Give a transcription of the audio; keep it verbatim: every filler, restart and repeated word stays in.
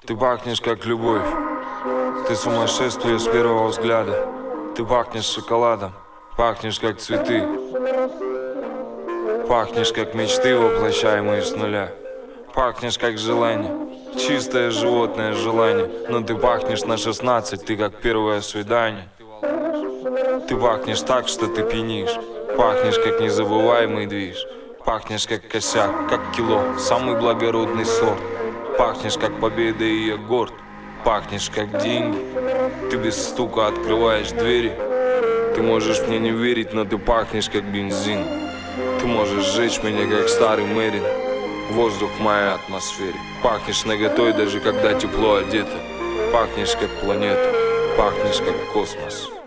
Ты пахнешь как любовь, ты сумасшествие с первого взгляда. Ты пахнешь шоколадом, пахнешь как цветы, пахнешь как мечты, воплощаемые с нуля. Пахнешь как желание, чистое животное желание. Но ты пахнешь на шестнадцать, ты как первое свидание. Ты пахнешь так, что ты пьянишь. Пахнешь как незабываемый движ. Пахнешь как косяк, как кило, самый благородный сорт. Пахнешь как победа и я горд. Пахнешь как деньги. Ты без стука открываешь двери. Ты можешь мне не верить, но ты пахнешь как бензин. Ты можешь сжечь меня как старый Мэрин. Воздух в моей атмосфере. Пахнешь наготой, даже когда тепло одето. Пахнешь как планета, пахнешь как космос.